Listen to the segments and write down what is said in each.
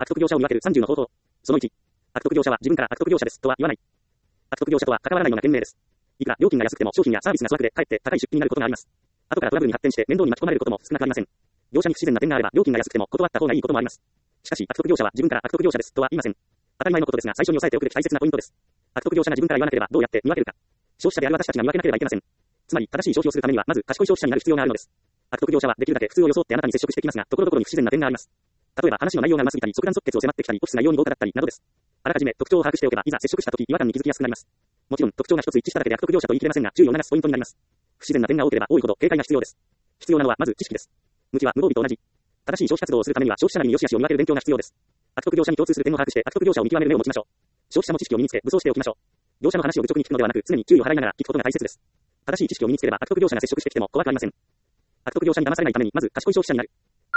悪徳業者を見分ける30の方法。その1。悪徳業者は自分から悪徳業者ですとは言わない。悪徳業者とは関わらないのが賢明です。いくら料金が安くても商品やサービスが粗悪でかえって高い出費になることがあります。後からトラブルに発展して面倒に巻き込まれることも少なくありません。業者に不自然な点があれば料金が安くても断った方がいいこともあります。しかし悪徳業者は自分から悪徳業者ですとは言いません。当たり前のことですが最初に押さえておくべき大切なポイントです。悪徳業者が自分から言わなければどうやって見分けるか。消費者である私たちが見分けなければいけません。つまり正しい消費をするためにはまず賢い消費者になる必要があるのです。悪徳業者はできるだけ普通を装ってあなたに接触してきますが、ところどころに不自然な点があります。例えば話の内容がうますぎたり、即断即決を迫ってきたり、オフィス内容に豪華だったりなどです。あらかじめ特徴を把握しておけば、いざ接触した時違和感に気づきやすくなります。もちろん特徴が一つ一致しただけで悪徳業者と言い切れませんが、注意を促すポイントになります。不自然な点が多ければ多いほど警戒が必要です。必要なのはまず知識です。無知は無防備と同じ。正しい消費活動をするためには消費者なりに良し悪しを見分ける勉強が必要です。悪徳業者に共通する点を把握して悪徳業者を見極める目を持ちましょう。消費者も知識を身につけ武装しておきましょう。業者の話を愚直に聞くのではなく、常に注意を払いながら聞くことが大切です。正しい知識を身につければ悪徳業者が接触してきても怖くありません。悪徳業者に騙されないためにまず賢い消費者になる。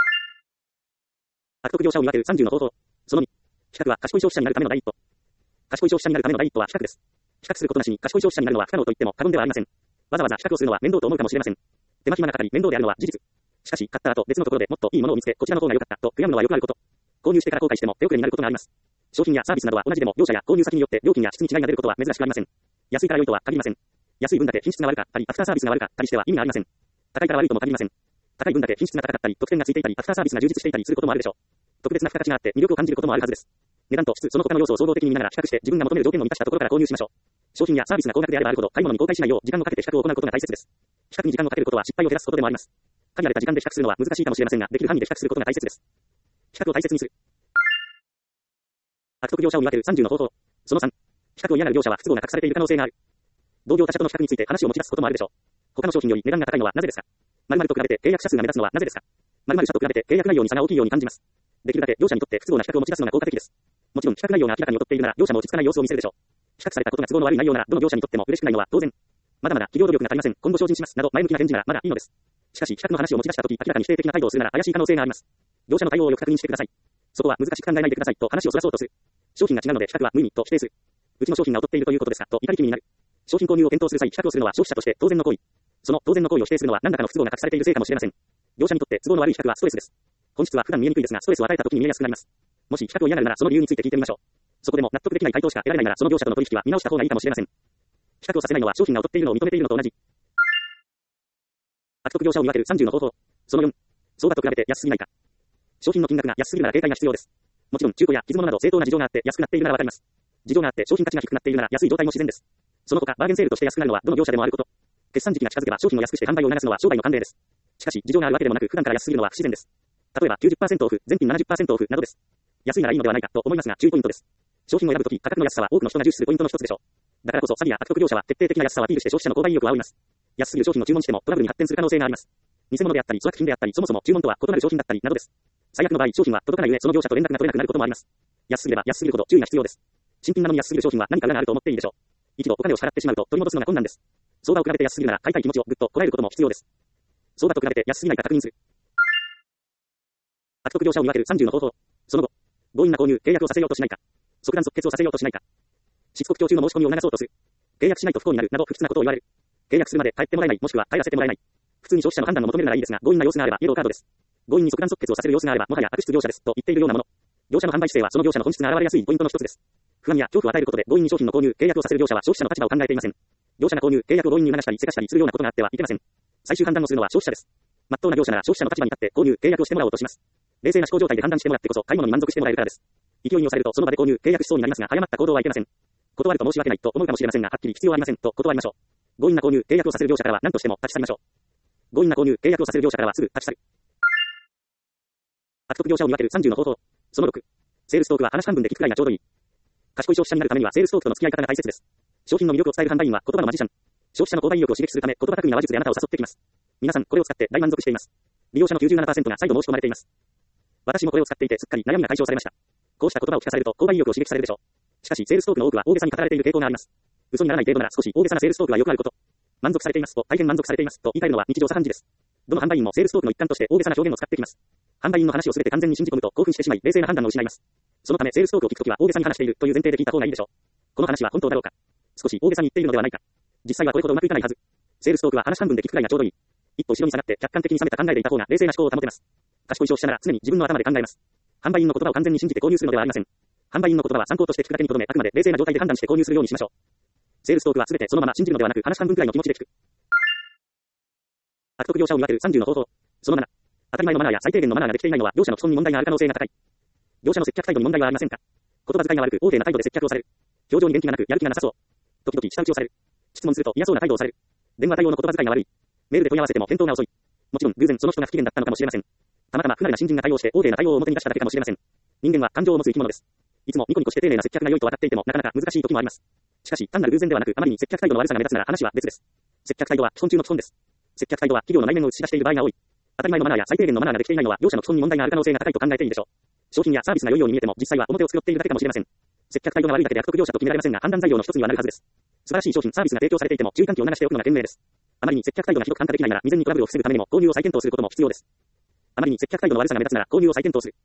悪徳業者を見分ける30の方法。その2。比較は賢い消費者になるための第一歩。賢い消費者になるための第一歩は比較です。比較することなしに賢い消費者になるのは不可能と言っても過言ではありません。わざわざ比較をするのは面倒と思うかもしれません。手間暇がかかり面倒であるのは事実。しかし買った後別のところでもっといいものを見つけこちらの方が良かったと悔やむのはよくあること。購入してから後悔しても手遅れになることがあります。商品やサービスなどは同じでも業者や購入先によって料金や質に違いが出ることは珍しくありません。安いから良いとは限りません。安い分だけ品質が悪かったりアフターサービスが悪かったりしては意味がありません。高いから悪いとも限りません。高い分だけ品質が高かったり特典がついていたりアフターサービスが充実していたりすることもあるでしょう。特別な付加価値があって魅力を感じることもあるはずです。値段と質その他の要素を総合的に見ながら比較して自分が求める条件を満たしたところから購入しましょう。商品やサービスが高額であればあるほど買い物に後悔しないよう時間をかけて比較を行うことが大切です。比較に時間をかけることは失敗を減らすことでもあります。限られた時間で比較するのは難しいかもしれませんが、できる範囲で比較することが大切です。比較を大切にする。悪徳業者を見分ける30の方法。その3。比較を嫌がる業者は不都合が隠されている可能性がある。同業他社との比較について話を持ち出すこともあるでしょう。他の商品より値段が高いのはなぜですか。〇〇と比べて契約者数が目立つのはなぜですか。〇〇社と比べて契約内容に差が大きいように感じます。できるだけ業者にとって不都合な比較を持ち出すのが効果的です。もちろん比較内容が明らかに劣っているなら業者も落ち着かない様子を見せるでしょう。比較されたことが都合の悪い内容ならどの業者にとっても嬉しくないのは当然。まだまだ企業努力が足りません。今後精進しますなど前向きな返事ならまだいいのです。しかし比較の話を持ち出したとき明らかに否定的な態度をするなら怪しい可能性があります。業者の対応をよく確認してください。そこは難しく考えないでくださいと話をそらそうとする。商品が違うので比較は無意味と否定する。うちの商品が劣っているということですかと怒り気味になる。商品購入を検討する際比較をするのは消費者として当然の行為。その当然の行為を否定するのは何らかの不都合が隠されているせいかもしれません。業者にとって都合の悪い比較はストレスです。本質は普段見えにくいですがストレスを与えた時に見えやすくなります。もし比較を嫌がるならその理由について聞いてみましょう。そこでも納得できない回答しか得られないならその業者との取引は見直した方がいいかもしれません。比較をさせないのは商品が劣っているのを認めているのと同じ。悪徳業者を見分ける30の方法。その4。相場と比べて安すぎないか。商品の金額が安すぎるなら警戒が必要です。もちろん中古や傷物など正当な事情があって安くなっているならわかります。事情があって商品価値が低くなっているなら安い状態も自然です。その他バーゲンセールとして安くなるのはどの業者でもあること。決算時期が近づけば商品を安くして販売を促すのは商売の慣例です。しかし事情があるわけでもなく普段から安すぎるのは不自然です。例えば 90% オフ、全品 70% オフなどです。安いならいいのではないかと思いますが注意ポイントです。商品を選ぶとき価格の安さは多くの人が重視するポイントの一つでしょう。だからこそ詐欺や悪徳業者は徹底的な安さをアピールして消費者の購買意欲を煽ります。安すぎる商品を注文してもトラブルに発展する可能性があります。偽物であったり粗悪品であったりそもそも注文とは異なる商品だったりなどです。最悪の場合商品は届かない上その業者と連絡が取れなくなることもあります。安すぎれば安すぎるほど注意が必要です。新品なのに安すぎる商品は何か裏があると思っていいでしょう。一度お金を支払ってしまうと取り戻すのが困難です。相場を比べて安すぎるなら買いたい気持ちをぐっとこらえることも必要です。相場と比べて安すぎないか確認する。悪徳業者を見分ける30の方法。その後、強引な購入、契約をさせようとしないか。即断即決をさせようとしないか。しつこく供給の申し込みを促そうとする。契約しないと不幸になるなど不吉なことを言われる。契約するまで帰ってもらえないもしくは帰らせてもらえない。普通に消費者の判断を求めるならいいですが、強引な様子があればイエローカードです。強引に即断即決をさせる様子があればもはや悪質業者ですと言っているようなもの。業者の販売姿勢はその業者の本質が現れやすいポイントの一つです。不安や恐怖を与えることで強引に商品の購入、契約をさせる業者は消費者の立場を考えていません。業者が購入、契約を強引に促したり、せかしたりするようなことがあってはいけません。最終判断をするのは消費者です。真っ当な業者なら消費者の立場に立って購入、契約をしてもらおうとします。冷静な思考状態で判断してもらってこそ買い物に満足してもらえるからです。勢いに押されるとその場で購入、契約しそうになりますが、誤った行動はいけません。断ると申し訳ないと思うかもしれませんが、はっきり必要はありませんと断りましょう。強引な購入、契約をさせる業者からは何としても立ち去りましょう。強引な購入、契約をさせる業者からはすぐ立ち去る。悪徳業者を見分ける30の方法。その6。セールストークは話半分で聞くくらいがちょうどいい。賢い消費者になるためにはセールストークとの付き合い方が大切です。商品の魅力を伝える販売員は言葉のマジシャン。消費者の購買意欲を刺激するため言葉巧みな話術であなたを誘ってきます。皆さんこれを使って大満足しています。利用者の 97% が再度申し込まれています。私もこれを使っていてすっかり悩みが解消されました。こうした言葉を聞かされると購買意欲を刺激されるでしょう。しかしセールストークの多くは大げさに語られている傾向があります。嘘にならない程度なら少し大げさなセールストークはよくあること。満足されていますと大変満足されていますと言い換えるのは日常茶飯事です。どの販売員もセールストークの一環として大げさな表現を使ってきます。販売員の話をすべて完全に信じ込むと興奮してしまい冷静な判断を失います。そのためセールストークを聞くときは大げさに話しているという前提で聞いた方がいいでしょう。この話は本当だろうか。少し大げさに言っているのではないか。実際はこれほどうまくいかないはず。セールストークは話半分で聞くくらいがちょうどいい。一歩後ろに下がって客観的に冷めた考えでいた方が冷静な思考を保てます。賢い消費者なら常に自分の頭で考えます。 販売員の言葉を完全に信じて購入するのではありません。販売員の言葉は参考として聞くだけに留め、あくまで冷静な状態で判断して購入するようにしましょう。セールストークは全てそのまま信じるのではなく、話半分くらいの気持ちで聞く。悪徳業者を見分ける30の方法。その7。当たり前のマナーや最低限のマナーができていないのは業者の基本に問題がある可能性が高い。業者の接客態度に問題はありませんか？言葉遣いが悪く、横柄な態度で接客をされる。表情に元気がなく、やる気がなさそう。時々舌打ちをされる。質問すると嫌そうな態度をされる。電話対応の言葉遣いが悪い。メールで問い合わせても返答が遅い。もちろん偶然その人が不機嫌だったのかもしれません。たまたま不慣れな新人が対応して横柄な対応を表に出しただけかもしれません。人間は感情を持つ生き物です。いつもニコニコして丁寧な接客が良いと分かっていてもなかなか難しい時もあります。しかし単なる偶然ではなく、あまりに接客態度の悪さが目立つなら話は別です。接客態度は基本中の基本です。接客態度は企業の内面を映し出している場合が多い。当たり前のマナーや最低限のマナーができていないのは業者の基本に問題がある可能性が高いと考えていいでしょう。商品やサービスが良いように見えても実際は表を作っているだけかもしれません。接客態度が悪いだけで悪徳業者と決められませんが、判断材料の一つにはなるはずです。素晴らしい商品サービスが提供されていても注意喚起を促しておくのが賢明です。あまりに接客態度がひどく感化できないなら未然にトラブルを防ぐためにも購入を再検討することも必要です。あまりに接客態度の悪さが目立つなら購入を再検討する。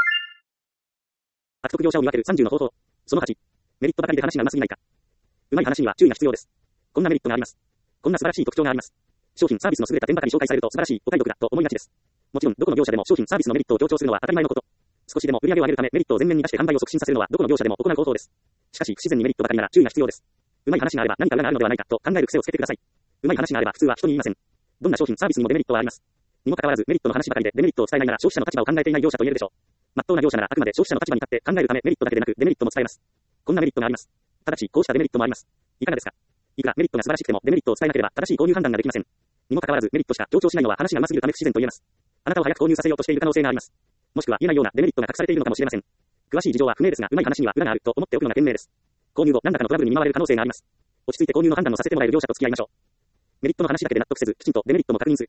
悪徳業者を見分ける30の方法。その8。メリットばかりで話が上手すぎないか。うまい話には注意が必要です。こんなメリットがあります。こんな素晴らしい特徴があります。商品サービスの優れた点ばかり紹介されると素晴らしいお買い得だと思いがちです。もちろんどこの業者でも商品サービスのメリットを強調するのは当たり前のこと。少しでも売り上げを上げるためメリットを前面に出して販売を促進させるのはどこの業者でも行う方法です。しかし不自然にメリットばかりなら注意が必要です。うまい話があれば何か裏があるのではないかと考える癖をつけてください。うまい話があれば普通は人に言いません。どんな商品サービスにもデメリットはあります。にもかかわらずメリットの話ばかりでデメリットを伝えないなら消費者の立場を考えていない業者と言えるでしょう。真っ当な業者ならあくまで消費者の立場に立って考えるためメリットだけでなくデメリットも伝えます。こんなメリットがあります。ただしこうしたデメリットもあります。いかがですか？いくらメリットが素晴らしくてもデメリットを伝えなければ正しい購入判断ができません。にもかかわらずメリットしか強調しないのは話が上手すぎるため不自然と言えます。あなたを早く購入させようとしている可能性があります。もしくは言えないようなデメリットが隠されているのかもしれません。詳しい事情は不明ですが、うまい話には裏があると思っておくのが賢明です。購入後何らかのトラブルに見舞われる可能性があります。落ち着いて購入の判断をさせてもらえる業者と付き合いましょう。メリットの話だけで納得せず、きちんとデメリットも確認する。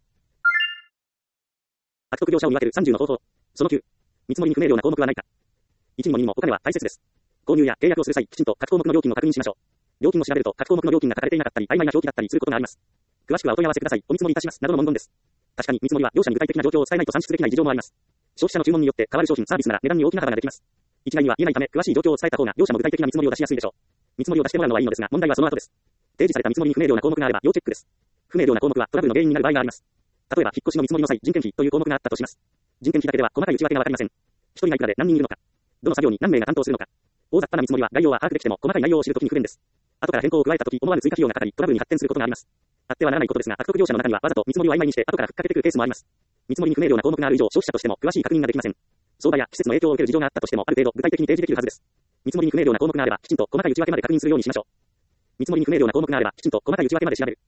悪徳業者を見分ける30の方法。その9。見積もりに不明瞭な項目はないか。1にも2にもお金は大切です。購入や契約をする際、きちんと各項目の料金を確認しましょう。料金を調べると各項目の料金が書かれていなかったり、曖昧な表記だったりすることがあります。詳しくはお問い合わせください。お見積もりいたします。などの文言です。確かに見積もりは業者に具体的な状況を伝えないと算出できない事情もあります。消費者の注文によって変わる商品サービスなら値段に大きな幅ができます。一概には言えないため、詳しい状況を伝えた方が業者も具体的な見積もりを出しやすいでしょう。見積もりを出してもらうのはいいのですが、問題はその後です。提示された見積もりに不明瞭な項目があれば要チェックです。不明瞭な項目はトラブルの原因になる場合があります。例えば引っ越しの見積もりの際、人件費という項目があったとします。人件費だけでは細かい内訳がわかりません。一人がいくらで何人いるのか、どの作業に何名が担当するのか、大雑把な見積もりは概要は把握できても細かい内容を知るときに不便です。後から変更を加えたとき思わぬ追加費用がかかりトラブルに発展することがあります。あってはならないことですが、悪徳業者の中にはわざと見積もりを曖昧にして後からふっかけてくるケースもあります。見積もりに不明瞭な項目がある以上、消費者としても詳しい確認ができません。相場や季節の影響を受ける事情があったとしてもある程度具体的に提示できるはずです。見積もりに不明瞭な項目があればきちんと細かい内訳まで確認するようにしましょう。見積もりに不明瞭な項目があればきちんと細かい内訳まで調べる。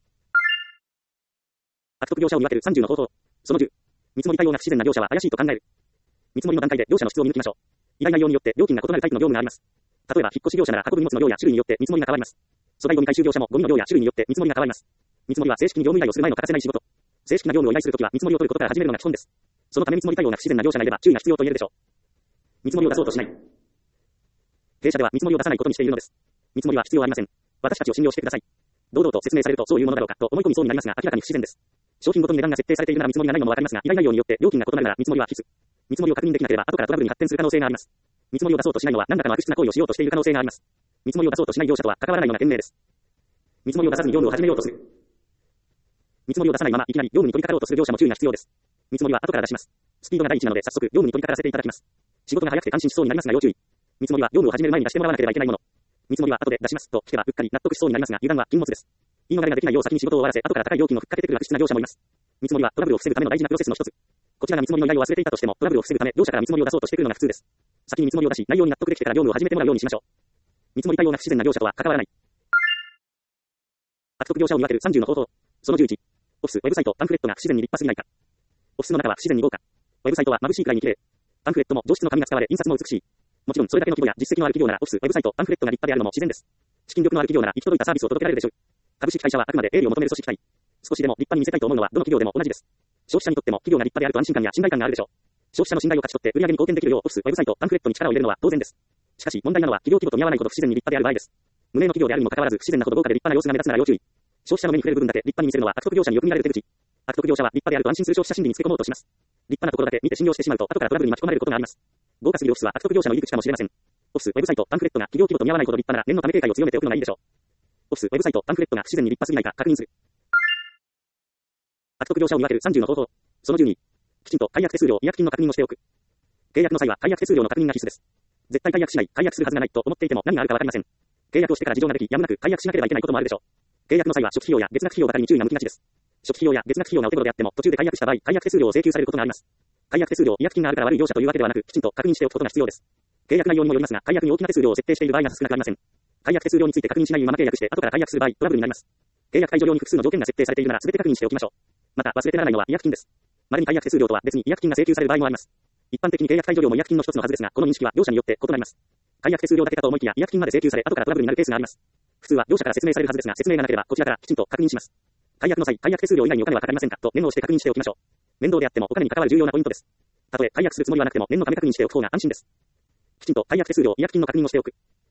悪徳業者を見分ける30の方法。その10。見積もり対応が不自然な業者は怪しいと考える。見積もりの段階で業者の質を見抜きましょう。依頼内容によって料金が異なるタイプの業務があります。例えば引っ越し業者なら運ぶ荷物の量や種類によって見積もりが変わります。粗大ゴミ回収業者もゴミの量や種類によって見積もりが変わります。見積もりは正式に業務依頼をする前の欠かせない仕事。正式な業務を依頼するときは見積もりを取ることから始めるのが基本です。そのため見積もり対応が不自然な業者がいれば注意が必要と言えるでしょう。見積もりを出そうとしない。弊社では見積もりを出さないことにしているのです。見積もりは必要ありません。私たちを信用してください。堂々と説明されるとそういうものだろうかと思い込みそうになりますが明らかに不自然です。商品ごとに値段が設定されているなら見積もりがないのもわかりますが、依頼内容によって料金が異なるなら見積もりは必須。見積もりを確認できなければ後からトラブルに発展する可能性があります。見積もりを出そうとしないのは何らかの悪質な行為をしようとしている可能性があります。見積もりを出そうとしない業者とは関わらないのが賢明です。見積もりを出さずに業務を始めようとする。見積もりを出さないままいきなり業務に取り掛かろうとする業者も注意が必要です。見積もりは後から出します。スピードが第一なので早速業務に取り掛からせていただきます。仕事が早くて感心しそうになりますが要注意。見積もりは業務を始める前に出してもらわなければいけないもの。見積もりは後で出しますと聞けばうっかり納得しそうになりますが油断は禁物です。言い逃れができないよう先に仕事を終わらせ後から高い料金をふっかけてくる悪質な業者もいます。見積もりはトラブルを防ぐための大事なプロセスの一つ。こちらが見積もりの依頼を忘れていたとしてもトラブルを防ぐため業者から見積もりを出そうとしてくるのが普通です。先に見積もりを出し内容に納得できてから業務を始めてもらうようにしましょう。見積もり対応が不自然な業者とは関わらない。悪徳業者を見分ける30の方法。その11。オフィス、ウェブサイト、パンフレットが不自然に立派すぎないか。オフィスの中は不自然に豪華。ウェブサイトは眩しいくらいに綺麗。パンフレットも上質の紙が使われ印刷も美しい。もちろんそれだけの規模や実績のある企業ならオフィス、ウェブサイト、パンフレットが立派であるのも自然です。資金力のある企業なら行き届いたサービスを届けられるでしょう。株式会社はあくまで営利を求める組織体。少しでも立派に見せたいと思うのはどの企業でも同じです。消費者にとっても企業が立派であると安心感や信頼感があるでしょう。消費者の信頼を勝ち取って売上に貢献できるようオフィス、ウェブサイト、パンフレットに力を入れるのは当然です。しかし問題なのは企業規模と見合わないほど不自然に立派である場合です。無名の企業であるにもかかわらず不自然なほど豪華で立派な様子が目立つなら要注意。消費者の目に触れる部分だけ立派に見せるのは悪徳業者によく見られる手口。悪徳業者は立派であると安心する消費者心理につけ込もうとします。立派なところだけ見て信用してしまうと後からトラブルに巻き込まれることがあります。豪華すぎるオフィスは悪徳業者の入り口かもしれません。オフィス、ウェブサイト、パンフレットが企業規模と見合わないほど立派な念のため警戒を強めておくのがいいでしょう。オフィス、ウェブサイト、パンフレットが不自然に立派すぎないか確認する。悪徳業者を見分ける30の方法。その12。きちんと解約手数料、違約金の確認をしておく。 契約の際は解約手数料の確認が必須です。絶対解約しない、解約するはずがないと思っていても何があるかわかりません。契約をしてから事情ができ、やむなく解約しなければいけないこともあるでしょう。契約の際は初期費用や月額費用ばかりに注意が向きがちです。初期費用や月額費用がお手頃であっても途中で解約した場合、解約手数料を請求されることがあります。解約手数料、違約金があるから悪い業者というわけではなく、きちんと確認しておくことが必要です。契約内容にもよりますが、解約に大きな手数料を設定している場合が少なくありません。解約手数料について確認しないまま契約して後から解約する場合、トラブルになります。契約解除料に複数の条件が設定されているなら全て確認しておきましょう。また忘れてならないのは違約金です。まれに解約手数料とは別に違約金が請求される場合もあります。一般的に契約解除料も違約金の一つのはずですが、この認識は業者によって異なります。解約手数料だけかと思いきや違約金まで請求され後からトラブルになるケースがあります。普通は業者から説明されるはずですが、説明がなければこちらからきちんと確認します。解約の際、解約手数料以外にお金はかかりませんかと念を押して確認しておきましょう。面倒であってもお金に関わる重要なポイントです。たとえ解約するつもりはなくても念のため確認しておく方が安心です。きちんと解約手数料、違約金の確認をしておく。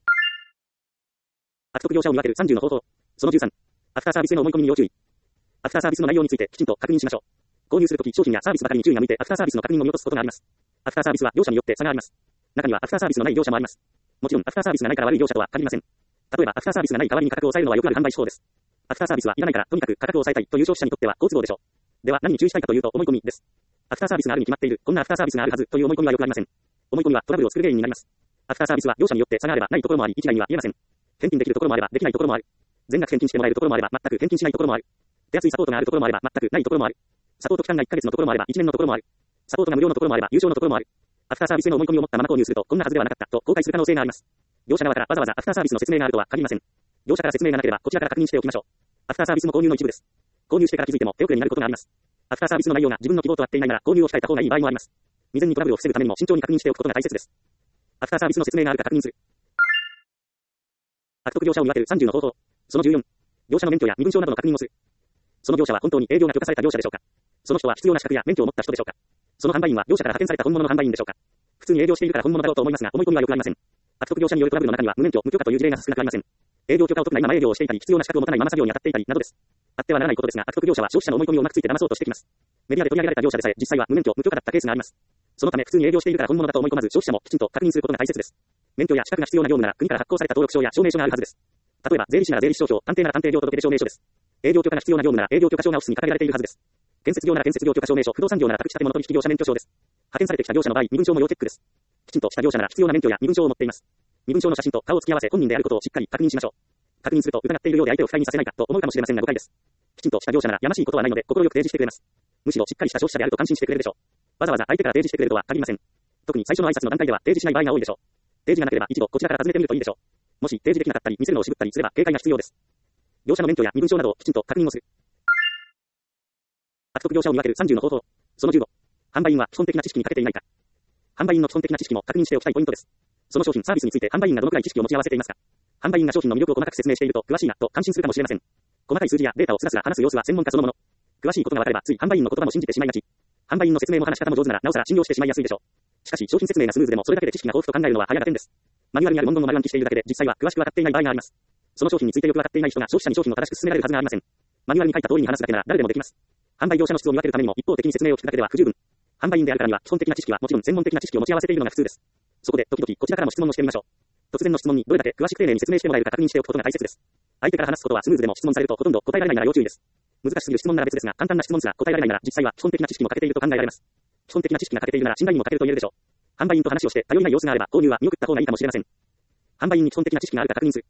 悪徳業者を見分ける30の方法。その13。アフターサービスへの思い込みに要注意。アフターサービスの内容についてきちんと確認しましょう。購入するとき商品やサービスばかりに注意が向いてアフターサービスの確認を見落とすことがあります。アフターサービスは業者によって差があります。中にはアフターサービスのない業者もあります。もちろんアフターサービスがないから悪い業者とは限りません。例えばアフターサービスがない代わりに価格を抑えるのはよくある販売手法です。アフターサービスはいらないからとにかく価格を抑えたいという消費者にとっては好都合でしょう。では何に注意したいかというと思い込みです。アフターサービスがあるに決まっている、こんなアフターサービスがあるはずという思い込みはよくありません。思い込みはトラブルを作る原因になります。アフターサービスは業者によって差があればないところもあり、一概には言えません。返金できるところもあればできないところもある。全額返金してもらえるところもあれば全く返金しないところもある。手厚いサポートがあるところもあれば全くないところもある。サポート期間が1ヶ月のところもあれば1年のところもある。サポートが無料のところもあれば有償のところもある。アフターサービスへの思い込みを持ったまま購入するとこんなはずではなかったと後悔する可能性があります。業者側からわざわざアフターサービスの説明があるとは限りません。業者から説明がなければこちらから確認しておきましょう。アフターサービスも購入の一部です。購入してから気づいても手遅れになることがあります。アフターサービスの内容が自分の希望と合っていないなら購入を控えた方がいい場合もあります。未然にトラブルを防ぐためにも慎重に確認しておくことが大切です。アフターサービスの説明があるか確認する。悪徳業者を見分ける30の方法。その14。業者の免許や身分証などの確認をする。その業者は本当に営業が許可された業者でしょうか。その人は必要な資格や免許を持った人でしょうか。その販売員は業者から派遣された本物の販売員でしょうか。普通に営業しているから本物だろうと思いますが、思い込みはよくありません。悪徳業者によるトラブルの中には無免許、無許可という事例が少なくありません。営業許可を取ったまま営業をしていたり、必要な資格を持たないまま作業に当たっていたりなどです。あってはならないことですが、悪徳業者は消費者の思い込みをうまくついて騙そうとしてきます。メディアで取り上げられた業者でさえ実際は無免許、無許可だったケースがあります。そのため普通に営業しているから本物だと思い込まず、消費者もきちんと確認することが大切です。免許や資格が必要な業務なら国から発行された登録証や証明書があるはずです。例えば税理士なら税理士証書、探偵なら探偵業届出証明書です。営業許可が必要な業務なら営業許可証がオフィスに掲げられているはずです。建設業なら建設業許可証明書、不動産業なら宅地建物取引業者免許証です。派遣されてきた業者の場合、身分証も要チェックです。きちんとした業者なら必要な免許や身分証を持っています。身分証の写真と顔を突き合わせ本人であることをしっかり確認しましょう。確認すると疑っているようで相手を不快にさせないかと思うかもしれませんが誤解です。きちんとした業者ならやましいことはないので心よく提示してくれます。むしろしっかりした消費者であると感心してくれるでしょう。わざわざ相手から提示してくれるとは限りません。特に最初の挨拶の段階では提示しない場合が多いでしょう。提示がなければ一度こちらから尋ねてみるといいでしょう。もし提示できなかったり見せるのを渋ったりすれば警戒が必要です。業者の免許や身分証などをきちんと確認をする。悪徳業者を見分ける30の方法。その15。販売員は基本的な知識に欠けていないか。販売員の基本的な知識も確認しておきたいポイントです。その商品、サービスについて販売員がどのくらい知識を持ち合わせていますか。販売員が商品の魅力を細かく説明していると詳しいなと感心するかもしれません。細かい数字やデータをスラスラ話す様子は専門家そのもの。詳しいことが分かればつい販売員の言葉も信じてしまいがち。販売員の説明も話し方も上手ならなおさら信用してしまいやすいでしょう。しかし商品説明がスムーズでもそれだけで知識が豊富と考えるのは早が点です。マニュアルにある文言を丸暗記しているだけで実際は詳しく分かっていない場合があります。その商品についてよく分かっていない人が消費者に商品を正しく勧められるはずがありません。マニュアルに書いた通りに話すだけなら誰でもできます。販売業者の質を見分けるためにも一方的に説明を聞くだけでは不十分。販売員であるからには基本的な知識はもちろん専門的な知識を持ち合わせているのが普通です。そこで時々こちらからも質問をしてみましょう。突然の質問にどれだけ詳しく丁寧に説明してもらえるか確認しておくことが大切です。相手から話すことはスムーズでも質問されるとほとんど答えられないなら要注意です。難しすぎる質問なら別ですが簡単な質問すら答えられないなら実際は基本的な知識も欠けていると考えられます。基本的な知識が欠けているなら信頼にも欠けると言えるでしょう。販売員と話をして頼りない様子があれば購入は見送った方がいいかもしれません。販売員に基本的な知識があるか確認する。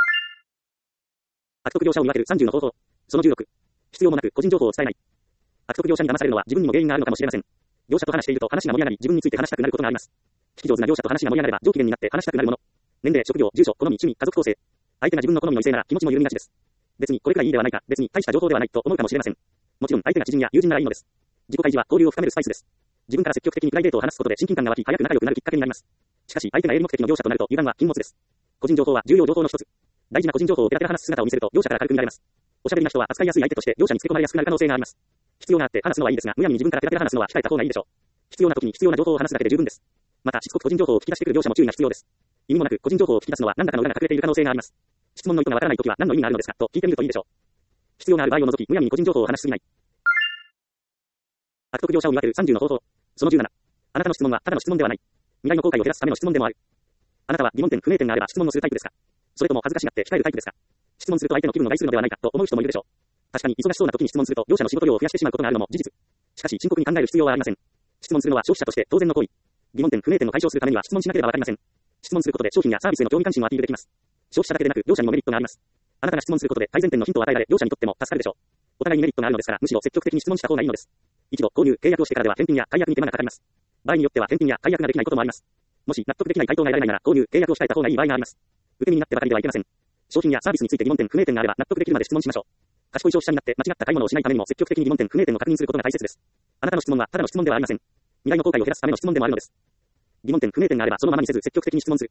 悪徳業者を見分ける30の方法。その16。必要もなく個人情報を伝えない。悪徳業者に騙されるのは自分にも原因があるのかもしれません。業者と話していると話が盛り上がり自分について話したくなることがあります。聞き上手な業者と話が盛り上がれば上機嫌になって話したくなるもの。年齢、職業、住所、好み、趣味、家族構成。相手が自分の好みの異性なら気持ちも緩みがちです。別にこれくらいいいではないか、別に大した情報ではないと思うかもしれません。もちろん相手が知人や友人ならいいのです。自己開示は交流を深めるスパイスです。自分から積極的にプライベートを話すことで親近感が湧き早く仲良くなるきっかけになります。しかし相手が営利目的の業者となると油断は禁物です。個人情報は重要情報の一つ。大事な個人情報をペラペラ話す姿を見せると業者から軽く見られます。おしゃべりな人は扱いやすい相手として業者につけ込まれやすくなる可能性があります。必要があって話すのはいいですが、むやみに自分からペラペラ話すのは控えた方がいいでしょう。必要な時に必要な情報を話すだけで十分です。またしつこく個人情報を聞き出してくる業者も注意が必要です。意味もなく個人情報を聞き出すのは何らかの裏が隠れている可能性があります。質問の意図がわからないときは何の意味があるのですかと聞いてみるといいでしょう。必要がある場合を除きむやみに個人情報を話しすぎない。悪徳業者を見分ける30の方法。その17。あなたの質問はただの質問ではない。未来の後悔を減らすための質問でもある。あなたは疑問点、不明点があれば質問をするタイプですか。それとも恥ずかしがって控えるタイプですか。質問すると相手の気分を害するのではないかと思う人もいるでしょう。確かに忙しそうな時に質問すると業者の仕事量を増やしてしまうことがあるのも事実。しかし深刻に考える必要はありません。質問するのは消費者として当然の行為。 疑問点、不明点を解消するためには質問しなければわかりません。質問することで商品やサービスへの興味関心をアピールできます。消費者だけでなく、業者にもメリットがあります。あなたが質問することで改善点のヒントを与えられ、業者にとっても助かるでしょう。お互いにメリットがあるのですから、むしろ積極的に質問した方がいいのです。一度購入、契約をしてからでは返品や解約に手間がかかります。場合によっては返品や解約ができないこともあります。もし納得できない回答が得られないなら、購入、契約を控えた方がいい場合があります。受け身になってばかりではいけません。商品やサービスについて疑問点、不明点があれば納得できるまで質問しましょう。賢い消費者になって間違った買い物をしないためにも積極的に疑問点、不明点を確認することが大切です。あなたの質問はただの質問ではありません。未来の後悔を減らすための質問でもあるのです。疑問点、不明点があればそのままにせず積極的に質問する。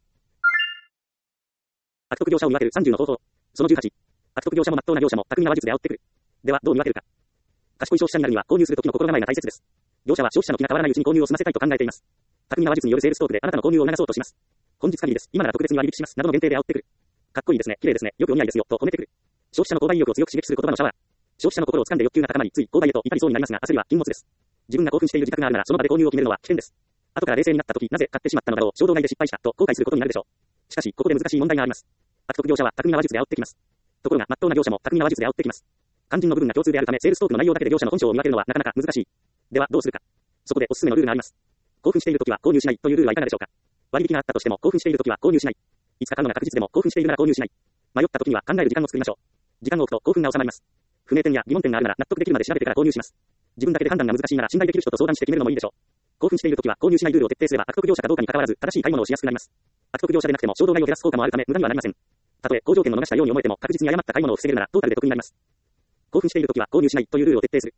悪徳業者を見分ける30の方法。その18。悪徳業者も真っ当な業者も巧みな話術で煽ってくる。ではどう見分けるか。賢い消費者になるには購入する時の心構えが大切です。業者は消費者の気が変わらないうちに購入を済ませたいと考えています。巧みな話術によるセールストークであなたの購入を促そうとします。本日限りです。今なら特別に割引します。などの限定で煽ってくる。かっこいいですね。綺麗ですね。よくお似合いですよ。と褒めてくる。消費者の購買意欲を強く刺激する言葉のシャワー。消費者の心を掴んで欲求が高まり、つい購買へと至りそうになりますが、焦りは禁物です。自分が興奮している自覚があるならその場で購入を決めるのは危険です。後から冷静になった時、なぜ買ってしまったのだろう、衝動買いで失敗したと後悔することになるでしょう。しかし、ここで難しい問題があります。悪徳業者は巧みな話術で煽ってきます。ところが、真っ当な業者も巧みな話術で煽ってきます。肝心の部分が共通であるため、セールストークの内容だけで業者の本性を見分けるのはなかなか難しい。では、どうするか。そこでおすすめのルールがあります。興奮している時は購入しないというルールはいかがでしょうか。割引があったとしても興奮している時は購入しない。いつか買うのが確実でも興奮しているなら購入しない。迷った時には考える時間を作りましょう。時間を置くと興奮が収まります。不明点や疑問点があるなら納得できるまで調べてから購入します。自分だけで判断が難しいなら信頼できる人と相談して決めるのもいいでしょう。興奮している時は購入しないルールを徹底すれば悪徳業者かどうかに関わらず正しい買い物をしやすくなります。悪徳業者でなくても衝動買いを減らす効果もあるため無駄にはなりません。たとえ好条件を逃したように思えても確実に誤った買い物を防げるならトータルで得になります。興奮している時は購入しないというルールを徹底する。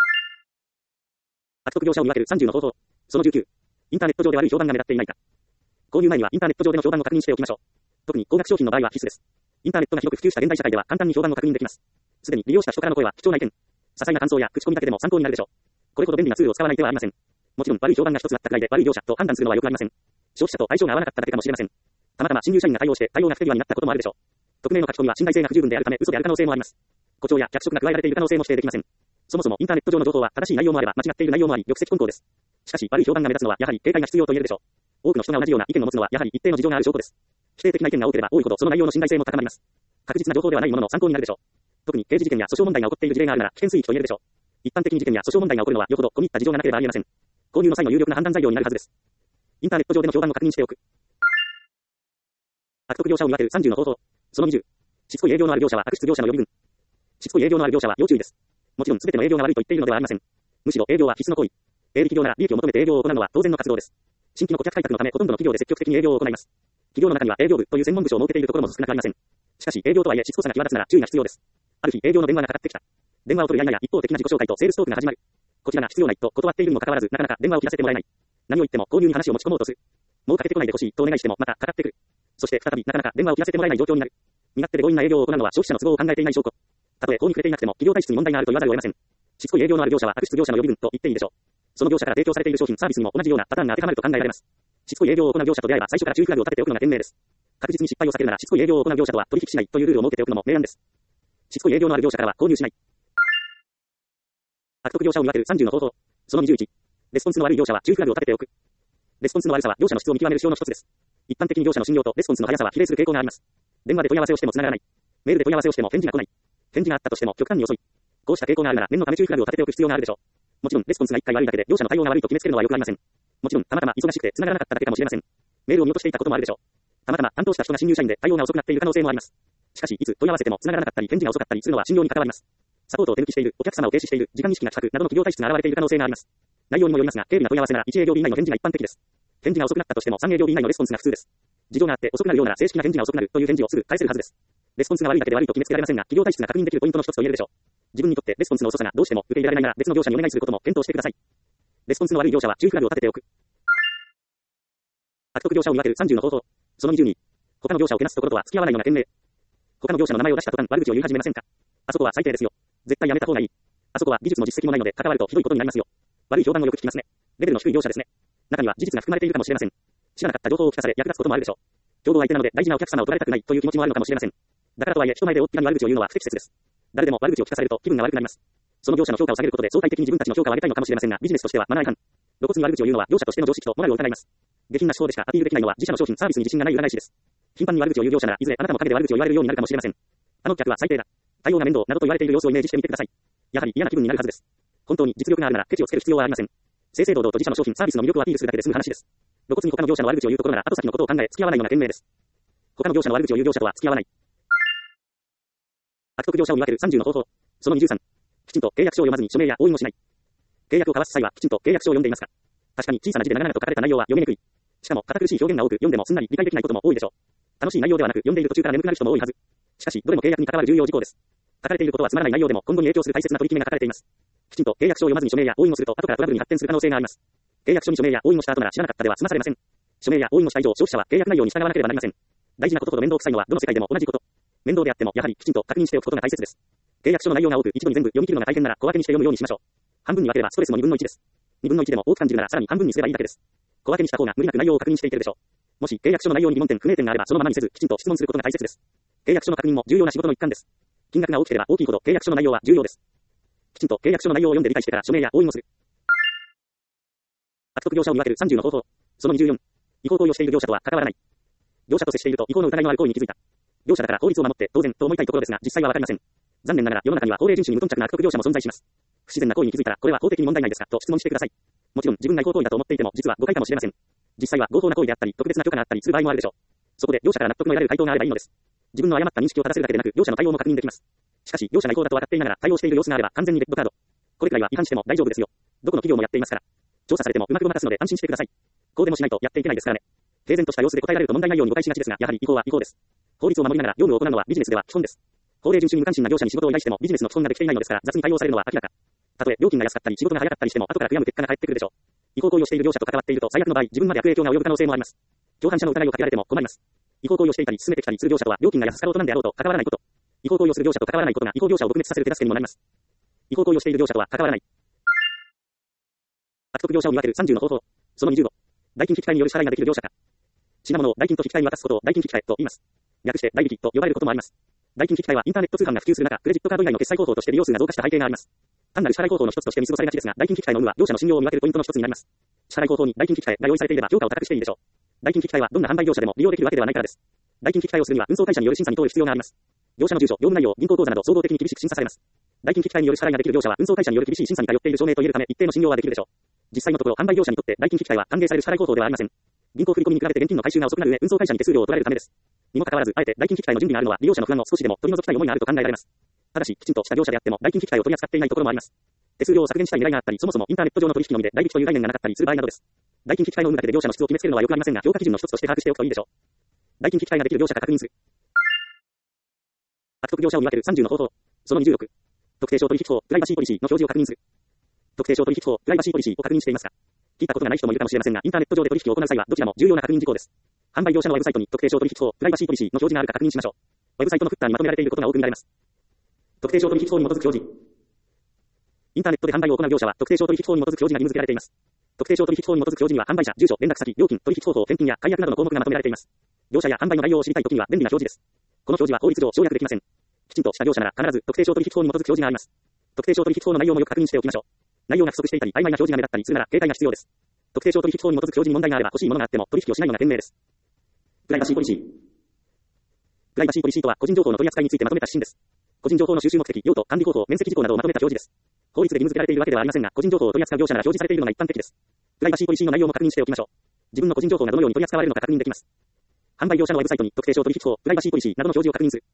悪徳業者を見分ける30の方法。その19。インターネット上で悪い評判が目立っていないか。購入前にはインターネット上での評判を確認しておきましょう。特に高額商品の場合は必須です。インターネットが広く普及した現代社会では簡単に評判を確認できます。すでに利用した人からの声は貴重な意見。些細な感想や口コミだけでも参考になるでしょう。これほど便利なツールを使わない手はありません。もちろん悪い評判が一つあったくらいで悪い業者と判断するのはよくありません。消費者と相性が合わなかっただけかもしれません。たまたま新入社員が対応して対応が不手際になったこともあるでしょう。匿名の書き込みは信頼性が不十分であるため嘘である可能性もあります。誇張や脚色が加えられている可能性も否定できません。そもそもインターネット上の情報は正しい内容もあれば間違っている内容もあり、玉石混交です。しかし悪い評判が目立つのはやはり警戒が必要と言えるでしょう。多くの人が同じような意見を持つのはやはり一定の事情がある証拠です。否定的な意見が多ければ多いほどその内容の信頼性も高まります。確実な情報ではないものの参考になるでしょう。特に刑事事件や訴訟問題が起こっている事例があるなら危険水域と言えるでしょう。一般的に事件や訴訟問題が起こるのはよほど込み入った事情がなければありえません。購入の際の有力な判断材料になるはずです。インターネット上での評判を確認しておく。悪徳業者を見分ける30の方法。その20。しつこい営業のある業者は悪質業者の予備軍。しつこい営業のある業者は要注意です。もちろん全ての営業が悪いと言っているのではありません。むしろ営業は必須の行為。営利企業なら利益を求めて営業を行うのは当然の活動です。新規の顧客開拓のためほとんどの企業で積極的に営業を行います。企業の中には営業部という専門部署を設けているところも少なくありません。しかし営業とはいえしつこさが際立つなら注意が必要です。ある日営業の電話がかかってきた。電話を取るや否や一方的な自己紹介とセールストークが始まる。こちらが必要ないと断っているにもかかわらずなかなか電話を切らせてもらえない。何を言っても購入に話を持ち込もうとする。もうかけてこないでほしいとお願いしてもまたかかってくる。そして再びなかなか電話を切らせてもらえない状況になる。身勝手で強引な営業を行うのは消費者の都合を考えていない証拠。たとえ法に触れていなくても企業体質に問題があると言わざるを得ません。しつこい営業のある業者は悪質業者の予備軍と言っていいでしょう。その業者から提供されている商品サービスにも同じようなパターンが当てはまると考えられます。しつこい営業を行う業者と出会えば最初から注意フラグを立てておくのが賢明です。確実に失敗を避けるならしつこい営業を行う業者とは取引しないというルールを設けておくのも明暗です。しつこい営業のある業者からは購入しない。悪徳業者を見分ける30の方法。その21。レスポンスの悪い業者は注意フラグを立てておく。レスポンスの悪さは業者の質を見極める指標の一つです。一般的に業者の信用とレスポンスの速さは比例する傾向があります。電話で問い合わせをしても繋がらない。メールで問い合わせをしても返事が来ない。返事があったとしても極端に遅い。こうした傾向があるなら念のため注意フラグを立てておく必要があるでしょう。もちろんレスポンスが1回悪いだけで業者の対応が悪いと決めつけるのはよくありません。もちろんたまたま忙しくて繋がらなかっただけかもしれません。メールを見落としていたこともあるでしょう。たまたま担当した人が新入社員で対応が遅くなっている可能性もあります。しかしいつ問い合わせても繋がらなかったり返事が遅かったりするのは信用に関わります。サポートを手抜きしている、お客様を停止している、時間意識が近くなどの企業体質が現れている可能性があります。内容にもよりますが、軽微な問い合わせなら1営業日以内の返事が一般的です。返事が遅くなったとしても3営業日以内のレスポンスが普通です。事情があって遅くなるようなら正式な返事が遅くなるという返事をすぐ返せるはずです。レスポンスが悪いだけで悪いと決めつけられませんが、企業体質が確認できるポイントの一つと言えるでしょう。自分にとってレスポンスの遅さがどうしても受け入れられないなら別の業者にお願いすることも検討してください。レスポンスの悪い業者は注意フラグを立てておく。悪徳業者を見分ける30の方法。その22。他の業者をけなすところとは付き合わないのが賢明。他の業者の名前を出した途端悪口を言い始めませんか。あそこは最低ですよ。絶対やめた方がいい。あそこは技術も実績もないので関わるとひどいことになりますよ。悪い評判をよく聞きますね。レベルの低い業者ですね。中には事実が含まれているかもしれません。知らなかった情報を聞かされ役立つこともあるでしょう。競合相手なので大事なお客様を取られたくないという気持ちもあるのかもしれません。だからとはいえ人前で大っぴらに悪口を言うのは不適切です。誰でも悪口を聞かされると気分が悪くなります。その業者の評価を下げることで相対的に自分たちの評価を上げたいのかもしれませんが、ビジネスとしてはマナー違反。露骨に悪口を言うのは業者としての常識とモラルを疑います。下品な手法でしかアピールできないのは自社の商品サービスに自信がない裏返しです。頻繁に悪口を言う業者ならいずれあなたも陰で悪口を言われるようになるかもしれません。あの客は最低だ。対応が面倒などと言われている様子をイメージしてみてください。やはり嫌な気分になるはずです。本当に実力があるならケチをつける必要はありません。正々堂々と自社の商品サービスの魅力をアピールするだけで済む話です。 露骨に他の業者の悪口を言うところなら後先のことを考え付き合わないような店名です。他の業者の悪口を言う業者とは付き合わない。悪徳業者を見分ける30の方法。その23。きちんと契約書を読まずに署名や押印をしない。契約を交わす際はきちんと契約書を読んでいますか。確かに小さな字で長々と書かれた内容は読みにくい。しかも堅苦しい表現が多く読んでもすんなり理解できないことも多いでしょう。楽しい内容ではなく読んでいる途中から眠くなる人も多いはず。しかしどれも契約に関わる重要事項です。書かれていることはつまらない内容でも今後に影響する大切な取り決めが書かれています。きちんと契約書を読まずに署名や押印をすると後からトラブルに発展する可能性があります。契約書に署名や押印をした後なら知らなかったでは済まされません。署名や押印をした以上消費者は契約内容に従わなければなりません。大事なことほど面倒くさいのはどの世界でも同じこと。面倒であってもやはりきちんと確認しておくことが大切です。契約書の内容が多く一度に全部読み切るのが大変なら小分けにして読むようにしましょう。半分に分ければストレスも2分の1です。2分の1でも多く感じるならさらに半分にすればいいだけです。小分けにした方が無理なく内容を確認していけるでしょう。もし契約書の内容に疑問点不明点があればそのままにせずきちんと質問することが大切です。契約書の確認も重要な仕事の一環です。金額が大きければ大きいほど契約書の内容は重要です。きちんと契約書の内容を読んで理解してから署名や押印をする。悪徳業者を見分ける30の方法。その24。違法行為をしている業者とは関わらない。業者と接していると違法の疑いのある行為に気づいた。業者だから法律を守って当然と思いたいところですが実際はわかりません。残念ながら世の中には法令遵守に無頓着な悪徳業者も存在します。不自然な行為に気づいたらこれは法的に問題ないですかと質問してください。もちろん自分が違法行為だと思っていても実は誤解かもしれません。実際は合法な行為であったり特別な許可があったりする場合もあるでしょう。そこで業者から納得の得られる回答があればいいのです。自分の誤った認識を正せるだけでなく業者の対応も確認できます。しかし業者が違法だと分かっていながら対応している様子があれば完全にレッドカード。これくらいは違反しても大丈夫ですよ。どこの企業もやっていますから。調査されてもうまくごまかすので安心してください。こうでもしないとやっていけないですからね。平然とした様子で答えられると問題ないように誤解しがちですが、やはり違法は違法です。法律を守りながら業務を行うのはビジネスでは基本です。法令遵守に無関心な業者に仕事を依頼してもビジネスの基本ができていないのですから雑に対応されるのは明らか。たとえ料金が安かったり仕事が早かったりしても後から悔やむ結果が返ってくるでしょう。違法行為をしている業者と関わっていると最悪の場合自分まで悪影響が及ぶ可能性もあります。共犯者の疑いをかけられても困ります。違法行為をしていたり進めてきたりする業者とは料金が安かろうとなんであろうと関わらないこと。違法行為をする業者と関わらないことが違法業者を撲滅させる手助けにもなります。違法行為をしている業者とは関わらない。悪徳業者を見分ける30の方法。その25。代金引換による支払いができる業者か。品物を代金と引換に渡すことを代金引換と言います。略して代引きと呼ばれることもあります。代金引換はインターネット通販が普及する中、クレジットカード以外の決済方法として利用数が増加した背景があります。単なる支払い方法の一つとして見過ごされがちですが、代金引換の有無は業者の信用を見分けるポイントの一つになります。支払い方法に代金引換が用意されていれば評価を高くしていいでしょう。代金引換はどんな販売業者でも利用できるわけではないからです。代金引換をするには運送会社による審査に通る必要があります。業者の住所、業務内容、銀行口座など総合的に厳しく審査されます。代金引換による支払いができる業者は運送会社による厳しい審査に通っている証明と言えるため一定の信用はできるでしょう。実際のところ販売業者にとって代金引換は歓迎される支払い方法ではありません。銀行振込に比べて現金の回収が遅くなる上、運送会社に手数料を取られるためです。にもかかわらず、あえて代金引換の準備があるのは利用者の不安を少しでも取り除きたい思いがあると考えられます。ただし、きちんとした業者であっても代金引換を取り扱っていないところもあります。手数料を削減したい狙いがあったり、そもそもインターネット上の取引のみで代引きという概念がなかったりする場合などです。代金引換の有無だけで業者の質を決めつけるのはよくありませんが、評価基準の一つとして把握しておくといいでしょう。代金引換ができる業者か確認する。悪徳業者を見分ける30の方法。その26。特定商取引法、プライバシーポリシーの表示を確認する。特定商取引法、プライバシーポリシーを確認していますか。聞いたことがない人もいるかもしれませんが、インターネット上で取引を行う際はどちらも重要な確認事項です。販売業者のウェブサイトに特定商取引法、プライバシーポリシーの表示があるか確認しましょう。ウェブサイトのフッターにまとめられていることが多く見られます。特定商取引法に基づく表示。インターネットで販売を行う業者は特定商取引法に基づく表示が義務付けられています。特定商取引法に基づく表示には販売者、住所、連絡先、料金、取引方法、返品や解約などの項目がまとめられています。業者や販売の概要を知りたいときには便利な表示です。この表示は法律上省略できません。きちんとした業者なら必ず特定商取引法に基づく表示があります。特定商取引法の内容もよく確認しておきましょう。内容が不足していたり曖昧な表示が目立ったりするなら警戒が必要です。特定商取引法に基づく表示に問題があれば欲しいものがあっても取引をしないのが賢明です。プライバシーポリシー。プライバシーポリシーとは個人情報の取り扱いについてまとめた指針です。個人情報の収集目的、用途、管理方法、面積事項などをまとめた表示です。法律で義務付けられているわけではありませんが、個人情報を取り扱う業者なら表示されているのが一般的です。プライバシーポリシーの内容も確認しておきましょう。自分の個人情報がどのように取り扱われるのか確認できます。販売業者のウェブサイトに特定商取引法、プライバシーポリシーなどの表示を確認する。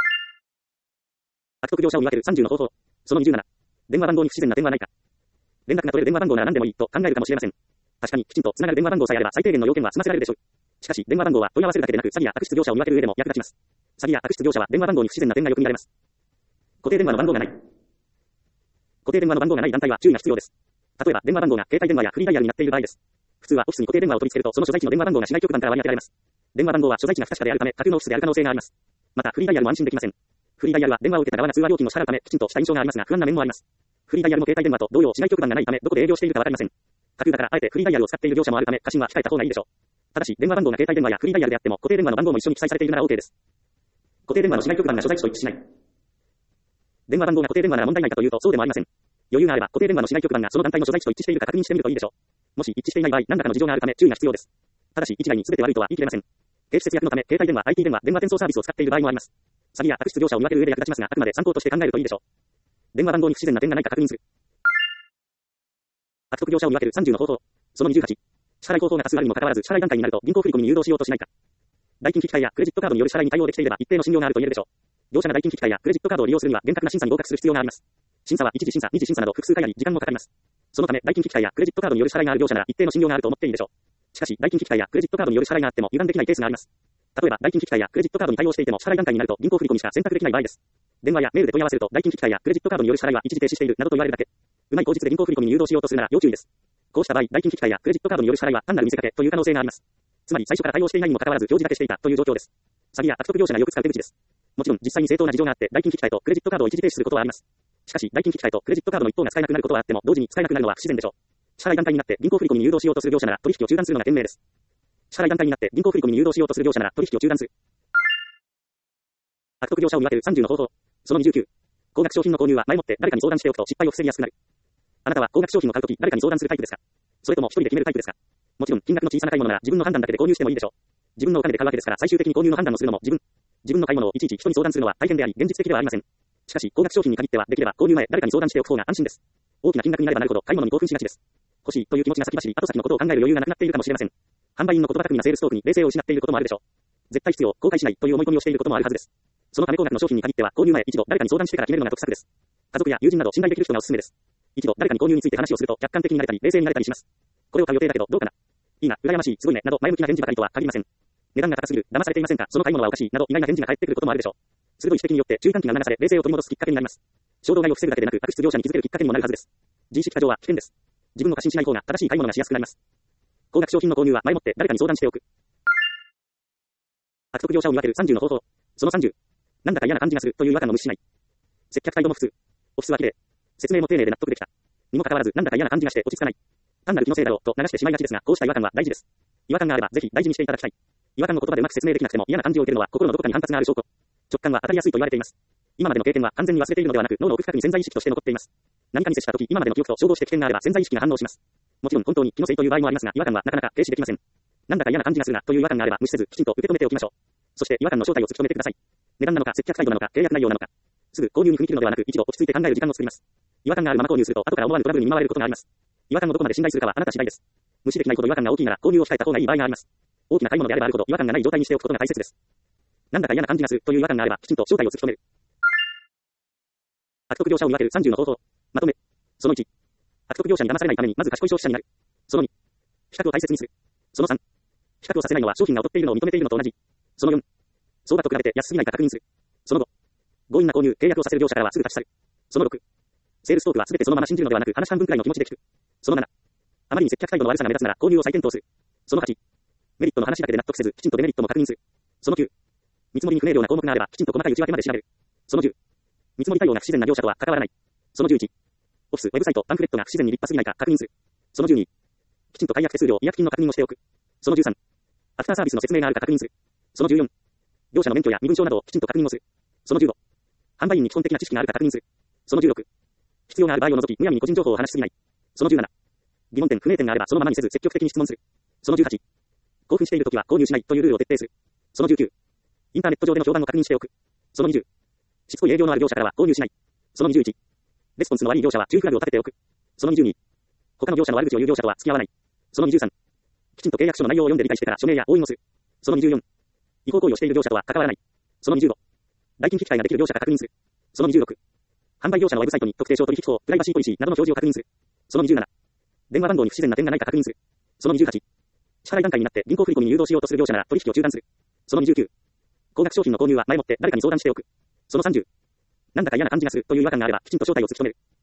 悪徳業者を見分ける30の方法。その27。電話番号に不自然な点はないか。連絡が取れる電話番号なら何でもいいと考えるかもしれません。確かにきちんとつながる電話番号さえあれば最低限の要件は済ませられるでしょう。しかし電話番号は問い合わせるだけでなく詐欺や悪質業者を見分ける上でも役立ちます。詐欺や悪質業者は電話番号に不自然な点がよく見られます。固定電話の番号がない。固定電話の番号がない団体は注意が必要です。例えば電話番号が携帯電話やフリーダイヤルになっている場合です。普通はオフィスに固定電話を取り付けるとその所在地の電話番号が市内局番から割り当てられます。電話番号は所在地が不確かであるため架空のオフィスである可能性があります。またフリーダイヤルも安心できません。フリーダイヤルは電話を受けた側が通話料金を支払うためきちんとした印象がありますが不安な面もあります。フリーダイヤルも携帯電話と同様市内局番がないためどこで営業しているかわかりません。架空だからあえてフリーダイヤルを使っている業者もあるため過信は控えた方がいいでしょう。ただし電話番号が携帯電話やフリーダイヤルであっても固定電話の番号も一緒に記載されているなら OK です。固定電話の市内局番が所在地と一致しない。電話番号が固定電話なら問題ないかというとそうでもありません。余裕があれば固定電話の市内局番がその団体の所在地と一致しているか確認してみるといいでしょう。もし一致していない場合何らかの事情があるため注意が必要です。ただし一概に全て悪いとは言い切れません。経費節約のため携帯電話、IT 電話、電話転送サービスを使っている場合もあります。詐欺や悪質業者を見分ける上で役立ちますがあくまで参考として考えるといいでしょう。電話番号に不自然な点がないか確認する。悪徳業者を見分ける30の方法。その28。 支払い方法が多数あるにもかかわらず、支払い段階になると銀行振込に誘導しようとしないか。代金機械やクレジットカードによる支払いに対応できていれば一定の信用があると言えるでしょう。業者が代金機械やクレジットカードを利用するには厳格な審査に合格する必要があります。審査は一次審査、二次審査など複数回あり時間もかかります。そのため代金機械やクレジットカードによる支払いがある業者なら一定の信用があると思っていいでしょう。しかし代金機械やクレジットカードによる支払いがあっても油断できないケースがあります。例えば代金機械やクレジットカードに対応していても支払い段階になると銀行振込しか選択できない場合です。電話やメールで問い合わせると代金機械やクレジットカードによる支払いは一時停止しているなどと言われるだけ。うまい口実で銀行振込に誘導しようとするなら要注意です。こうした場合、代金機械やクレジットカードによる支払いは単なる見せかけという可能性があります。つまり最初から対応していないにもかかわらず表示だけしていたという状況です。詐欺や悪徳業者がよく使う手口です。もちろん実際に正当な事情があって代金機械とクレジットカードを一時停止することはあります。しかし代金機械とクレジットカードの一方が使えなくなることはあっても同時に使えなくなるのは不自然でしょう。支払い段階になって銀行振込に誘導しようとする業者なら取引を中断するのが賢明です。支払い段階になって銀行振込に誘導しようとする業者なら取引を中断する。悪徳業者を見分ける30の方法。その29。高額商品の購入は前もって誰かに相談しておくと失敗を防ぎやすくなる。あなたは高額商品を買うとき誰かに相談するタイプですか？それとも一人で決めるタイプですか？もちろん金額の小さな買い物なら自分の判断だけで購入してもいいでしょう。自分のお金で買うわけですから最終的に購入の判断をするのも自分の買い物をいちいち人に相談するのは大変であり現実的ではありません。しかし高額商品に限ってはできれば購入前誰かに相談しておく方が安心です。大きな金額になればなるほど買い物に興奮しがちです。欲しいという気持ちが先走り後先のことを考える余裕がなくなっているかもしれません。販売員の言葉巧みなセールストークに冷静を失っていることもあるでしょう。絶対必要、後悔しないという思い込みをしていることもあるはずです。そのため高額の商品に限っては購入前一度誰かに相談してから決めるのが得策です。家族や友人など信頼できる人がおすすめです。一度誰かに購入について話をすると客観的になれたり冷静になれたりします。これを買う予定だけどどうかな。いいな、羨ましい、すごいね、など前向きな返事ばかりとは限りません。値段が高すぎる、騙されていませんか、その買い物はおかしい、など意外な返事が返ってくることもあるでしょう。鋭い指摘によって注意喚起が流され冷静を取り戻すきっかけになります。衝動買いを防ぐだけでなく悪質業者に気づけるきっかけにもなるはずです。自意識過剰は危険です。自分の過信しない方が正しい買い物がしやすくなります。高額商品の購入は前もって誰かに相談しておく。悪徳業者を見分ける30の方法。その30。なんだか嫌な感じがするという違和感を無視しない。接客態度も普通。オフィスは綺麗。説明も丁寧で納得できた。にもかかわらずなんだか嫌な感じがして落ち着かない。単なる気のせいだろうと流してしまいがちですが、こうした違和感は大事です。違和感があればぜひ大事にしていただきたい。違和感の言葉でうまく説明できなくても嫌な感じを受けるのは心のどこかに反発がある証拠。直感は当たりやすいと言われています。今までの経験は完全に忘れているのではなく脳の奥深くに潜在意識として残っています。何かに接した時今までの記憶と照合して危険があれば潜在意識が反応します。もちろん本当に気のせいという場合もありますが違和感はなかなか停止できません。なんだか嫌な感じがするなという違和感があれば無視せずきちんと受け止めておきましょう。そして違和感の正体を突き止めてください。値段なのか接客態度なのか契約内容なのか。すぐ購入に踏み切るのではなく一度落ち着いて考える時間を作ります。違和感があるまま購入すると後から思わぬトラブルに見舞われることがあります。違和感をどこまで信頼するかはあなた次第です。無視できないほど違和感が大きいなら購入を控えた方がいい場合があります。大きな買い物であればあるほど違和感がない状態にしておくことが大切です。なんだか嫌な感じがするという違和感があればきちんと正体を突き止める。悪徳業者を見分ける30の方法。まとめ。その1。悪徳業者に騙されないためにまず賢い消費者になる。その2。比較を大切にする。その3。比較をさせないのは商品が劣っているのを認めているのと同じ。その4。相場と比べて安すぎないか確認する。その5。強引な購入、契約をさせる業者からはすぐ立ち去る。その6。セールストークは全てそのまま信じるのではなく話半分くらいの気持ちで聞く。その7。あまりに接客態度の悪さが目立つなら購入を再検討する。その8。メリットの話だけで納得せずきちんとデメリットも確認する。その9。見積もりに不明瞭な項目があればきちんと細かい内訳まで調べる。その10。見積もり対応が不自然な業者とは関わらない。その11。オフィス、ウェブサイト、パンフレットが不自然に立派すぎないか確認する。その12。きちんと解約手数料、違約金の確認をしておく。その13。アフターサービスの説明があるか確認する。その14。業者の免許や身分証などをきちんと確認をする。その15。販売員に基本的な知識があるか確認する。その16。必要がある場合を除きむやみに個人情報を話しすぎない。その17。疑問点、不明点があればそのままにせず積極的に質問する。その18。興奮しているときは購入しないというルールを徹底する。その19。インターネット上での評判を確認しておく。その20。しつこい営業のある業者からは購入しない。その21。レスポンスの悪い業者は注意フラグを立てておく。その22。他の業者の悪口を言う業者とは付き合わない。その23。きちんと契約書の内容を読んで理解してから署名や押印をする。その24。違法行為をしている業者とは関わらない。その25。代金機械ができる業者か確認する。その26。販売業者のウェブサイトに特定商取引法、プライバシーポリシーなどの表示を確認する。その27。電話番号に不自然な点がないか確認する。その28。支払い段階になって銀行振込に誘導しようとする業者なら取引を中断する。その29。高額商品の購入は前もって誰かに相談しておく。その30。なんだか嫌な感じがするという違和感があればきちんと正体を突き止める。